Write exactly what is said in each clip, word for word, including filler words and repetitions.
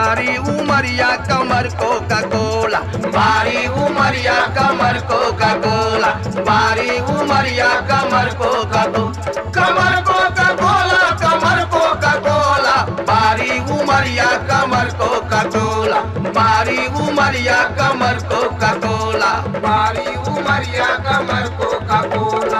बारी उमरिया कमर कोका कोला, बारी उमरिया कमर कोका कोला, बारी उमरिया कमर कोका कोला, कमर कोका कोला, कमर कोका कोला, बारी उमरिया कमर कोका कोला, बारी उमरिया कमर कोका कोला, बारी उमरिया कमर कोका कोला।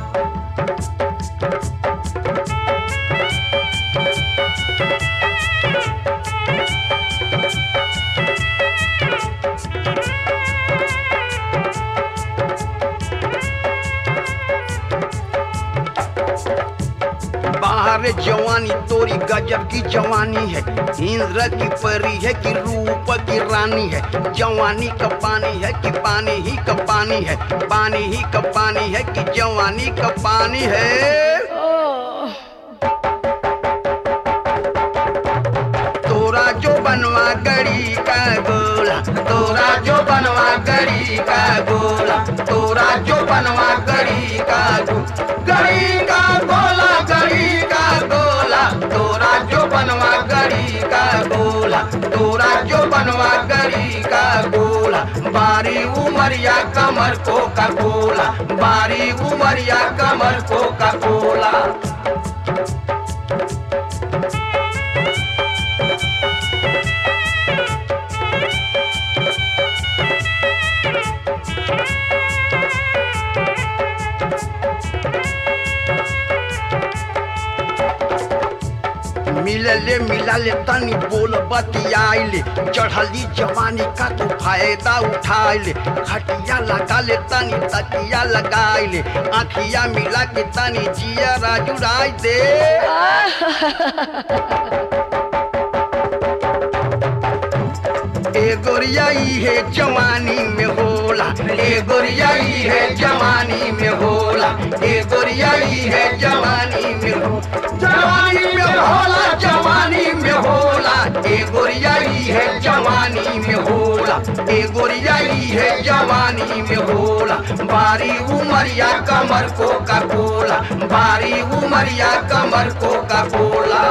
बाहर जवानी तोरी गजब की जवानी है, इंद्र की परी है कि रूप की रानी है, जवानी का पानी है कि पानी ही का पानी है, पानी ही का पानी है कि जवानी का पानी है। तोरा जो बनवा गड़ी का गोला, तोरा जो बनवा गड़ी का गोला, तोरा जो बनवा गड़ी का गड़ी का गोला, गड़ी का गोला, तोरा जो बनवा गड़ी का गोला, तोरा जो बनवा गड़ी का गोला, बारी उमरिया कमर कोका कोला, बारी उमरिया कमर कोका कोला। मिलले मिलाले तनी बोल बतियाइले, चढ़ली जवानी का तो फायदा उठाइले, खटिया लगा ले तनी तकिया लगाइले, आँखिया मिला के तनी जिया जुड़ाई दे। ए गोरिया है जवानी में होला, ए गोरिया है जवानी में होला, ए गोरिया है जवानी में होला, जवानी में होला, जवानी में होला, ए गोरिया है जवानी में होला, ए गोरिया है जवानी में होला, बारी उमरिया कमर कोका कोला, बारी उमरिया कमर कोका कोला।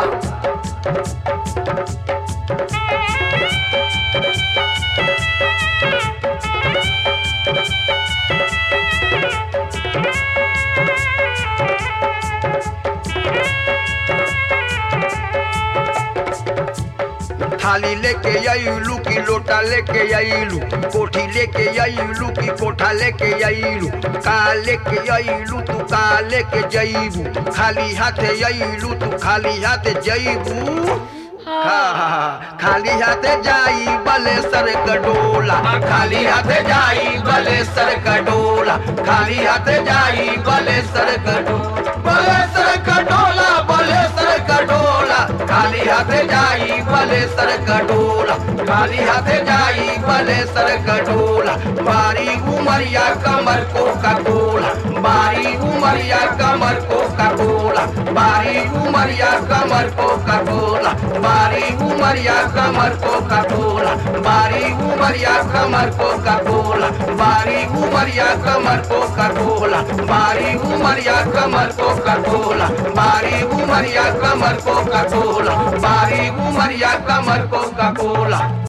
थाली लेके आइलू की लोटा लेके आइलू, कोठी लेके आइलू की कोठा लेके आइलू, का लेके आइलू तू का लेके जईबू, खाली हाथे आइलू तू खाली हाथे जईबू। हाँ, खाली हाथे जाई बलेसर कटोला, खाली हाथे जाई बलेसर कटोला, खाली हाथे जाई बलेसर कटोला, बलेसर कटोला, बलेसर कटोला, खाली हाथे जाई बलेसर कटोला, खाली हाथे जाई बलेसर कटोला, बारी उमरिया कमर कोका कोला, बारी उमरिया कमर कोका कोला, बारी उमरिया कमर कोका कोला, बारी उमरिया कमर कोका कोला, बारी उमरिया कमर कोका कोला, बारी उमरिया कमर कोका कोला, बारी उमरिया कमर कोका कोला, बारी उमरिया कमर कोका कोला, बारी उमरिया कमर कोका कोला।